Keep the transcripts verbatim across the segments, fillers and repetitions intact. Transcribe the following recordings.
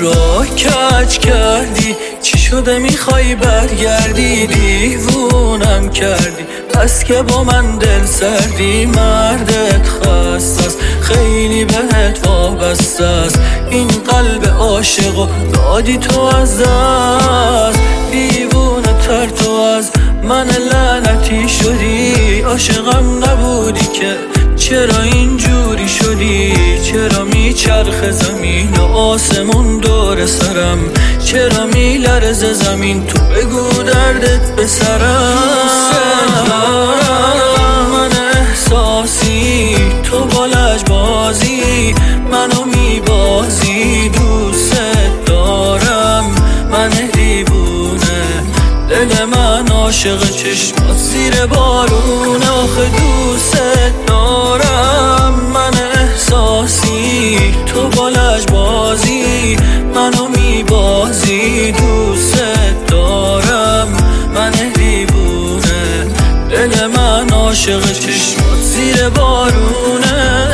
را کج کردی، چی شده میخوای برگردی؟ دیوونم کردی پس که با من دل سردی. مردت خسته است، خیلی بهت وابسته است، این قلب عاشقو دادی تو از دست. دیوونه تر تو از من لعنتی شدی، عاشقم نبودی که چرا اینجوری شدی؟ چرا میچرخ زمین و آسمون دور سرم؟ چرا میلرزه زمین؟ تو بگو دردت به سرم. من احساسی، تو با لجبازی منو میبازی. دوست دارم من دیوونه، دل من عاشق چشمات زیر بارون. آخه دوست دارم من احساسی، تو با لجبازی منو میبازی. دوست دارم من دیوونه، دل من عاشق چشمات زیر بارونه.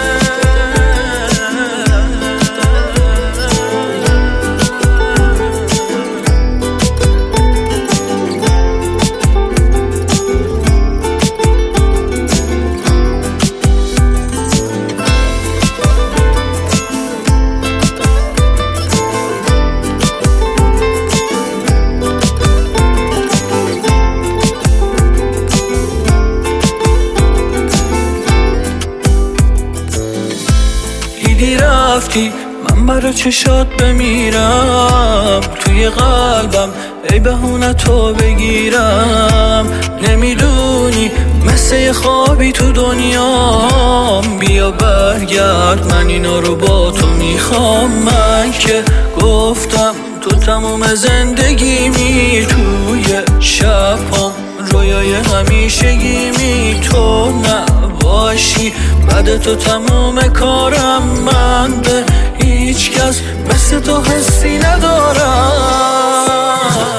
دیدی رفتی من برا چشات بمیرم، توی قلبم ای بهونه تو بگیرم. نمیدونی مثل خوابی تو دنیام، بیا برگرد من اینا رو با تو میخوام. من که گفتم تو تموم زندگیمی، توی شبام رویای همیشگیمی. تو نباشی بعد تو تموم کارم، من به هیچ کس مثل تو حسی ندارم.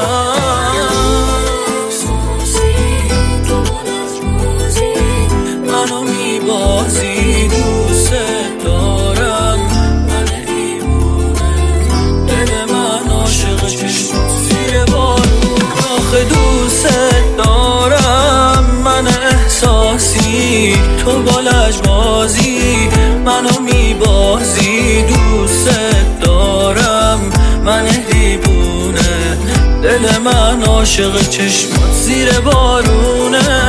منو میبازی، دوست دارم من دیوونه، دل من عاشق چشم زیر بارون. آخه دوست دارم من احساسی، تو با لجبازی منو میبازی. دوست دارم من دیوونه، دل من عاشق چشمات زیر بارونه.